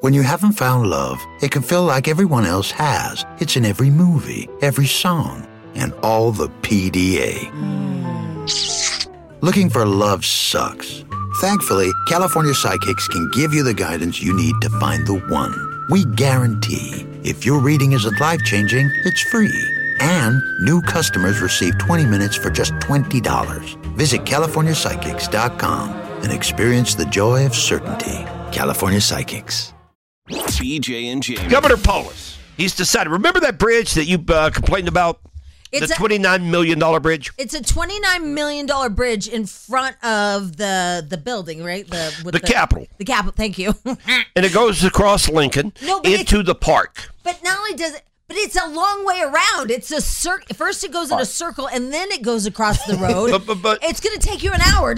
When you haven't found love, it can feel like everyone else has. It's in every movie, every song, and all the PDA. Looking for love sucks. Thankfully, California Psychics can give you the guidance you need to find the one. We guarantee if your reading isn't life-changing, it's free. And new customers receive 20 minutes for just $20. Visit CaliforniaPsychics.com and experience the joy of certainty. California Psychics. BJ and Jamie. Governor Polis, he's decided. Remember that bridge that you complained about? The $29 million bridge? It's a $29 million bridge in front of the building, right? The Capitol. The Capitol, thank you. And it goes across Lincoln into the park. But not only does it, but it's a long way around. It's a circle. First it goes in a circle, and then it goes across the road. but it's going to take you an hour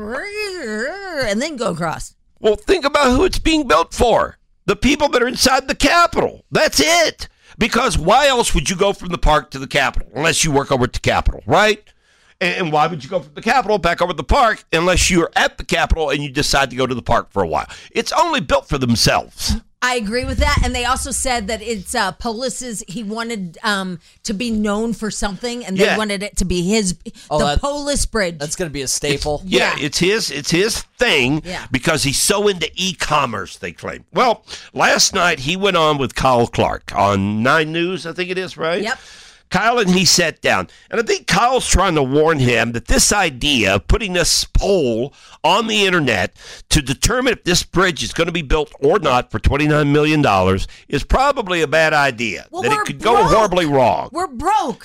to and then go across. Well, think about who it's being built for. The people that are inside the Capitol. That's it. Because why else would you go from the park to the Capitol unless you work over at the Capitol, right? And why would you go from the Capitol back over to the park unless you're at the Capitol and you decide to go to the park for a while? It's only built for themselves. I agree with that. And they also said that it's Polis's, he wanted to be known for something, and they wanted it to be the Polis Bridge. That's going to be a staple. Yeah, it's his thing because he's so into e-commerce, they claim. Well, last night he went on with Kyle Clark on 9 News, I think it is, right? Yep. Kyle and he sat down. And I think Kyle's trying to warn him that this idea of putting this poll on the internet to determine if this bridge is going to be built or not for $29 million is probably a bad idea. Well, that it could go horribly wrong. We're broke.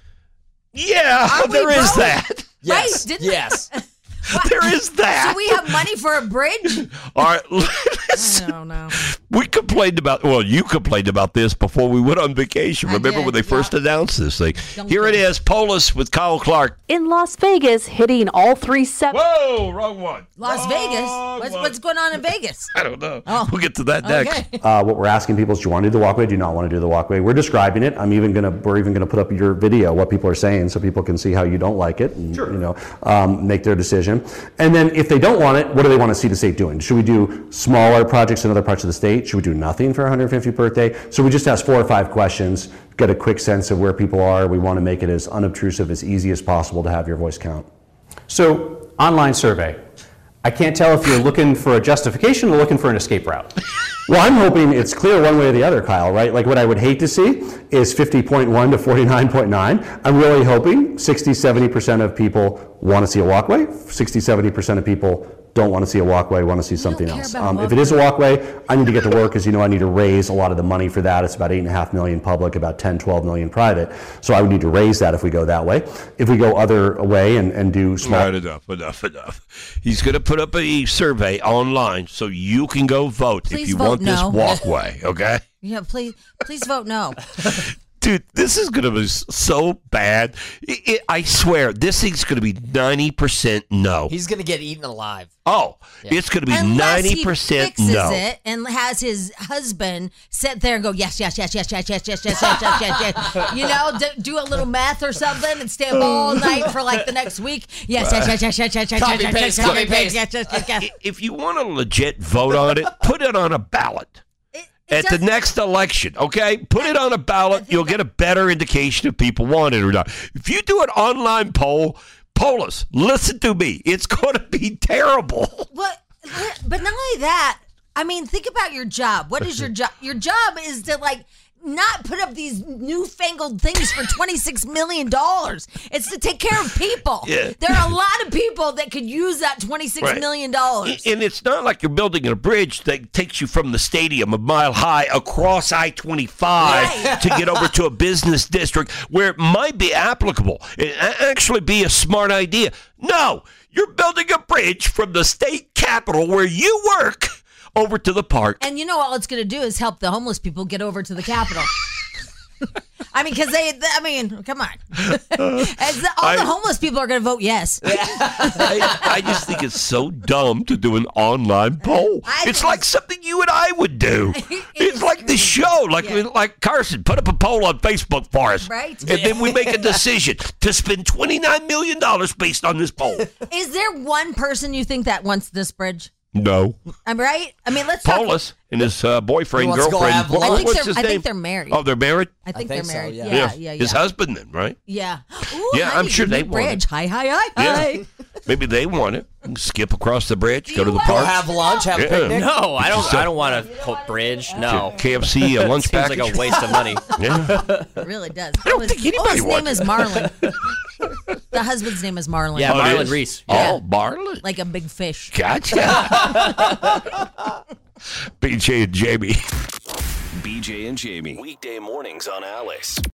Yeah, there is that. Yes. Right? Yes. There is that. So we have money for a bridge? All right, listen. I don't know. You complained about this before we went on vacation. Remember when they first announced this thing? Here it is, Polis with Kyle Clark. In Las Vegas, hitting all 3 Whoa, wrong one. Las Vegas? What's going on in Vegas? I don't know. We'll get to that next. What we're asking people is, do you want to do the walkway? Do you not want to do the walkway? We're describing it. We're even gonna put up your video, what people are saying, so people can see how you don't like it, and make their decision. And then if they don't want it, what do they want to see the state doing? Should we do smaller projects in other parts of the state? Should we do nothing for 150th birthday? So we just ask 4 or 5 questions, get a quick sense of where people are. We want to make it as unobtrusive, as easy as possible to have your voice count. So, online survey. I can't tell if you're looking for a justification or looking for an escape route. Well, I'm hoping it's clear one way or the other, Kyle, right? Like, what I would hate to see is 50.1 to 49.9. I'm really hoping 60-70% of people want to see a walkway, 60-70% of people don't want to see a walkway, want to see something else. If it is a walkway, I need to get to work, because I need to raise a lot of the money for that. It's about $8.5 million public, about 10-12 million private. So I would need to raise that if we go that way. If we go other way and do small... Right, enough. He's going to put up a survey online so you can go vote if you want this walkway, okay? Yeah, please vote no. Dude, this is going to be so bad. I swear, this thing's going to be 90% no. He's going to get eaten alive. Oh, it's going to be 90% Unless he fixes no. it and has his husband sit there and go, yes. Do a little math or something and stay up all night for like the next week. Yes. Copy paste. If you want a legit vote on it, put it on a ballot. At the next election, okay? Put it on a ballot. You'll get a better indication if people want it or not. If you do an online poll, Polis, listen to me. It's going to be terrible. But not only that, think about your job. What is your job? Your job is to, not put up these newfangled things for $26 million. It's to take care of people. Yeah. There are a lot of people that could use that $26 million. And it's not like you're building a bridge that takes you from the stadium a mile high across I-25 to get over to a business district where it might be applicable. It actually be a smart idea. No, you're building a bridge from the state capitol where you work over to the park. And all it's going to do is help the homeless people get over to the Capitol. Because come on. All the homeless people are going to vote yes. I just think it's so dumb to do an online poll. It's like something you and I would do. It's like the show, like Carson, put up a poll on Facebook for us. Right. And then we make a decision to spend $29 million based on this poll. Is there one person you think that wants this bridge? No. I'm right. I mean, let's talk. Paulus and his boyfriend, Wants to go girlfriend. have lunch? What's his I name? think they're married. Oh, they're married? I think think they're so, married. yeah. Yeah. His husband then, right? Yeah. Ooh, Yeah, honey, I'm sure the they new want it. bridge. Hi. Yeah. Maybe they want it. Skip across the bridge, go to the you park. Go have lunch, have a Yeah. picnic. No, I don't want to bridge. No. KFC, a lunch Seems package. like a waste of money. Yeah. It really does. I don't think anybody his name wants is Marlon. The husband's name is Marlon. Yeah, Oh, it Marlon is? Reese. Oh, Marlon. Like a big fish. Gotcha. BJ and Jamie. BJ and Jamie. Weekday mornings on Alice.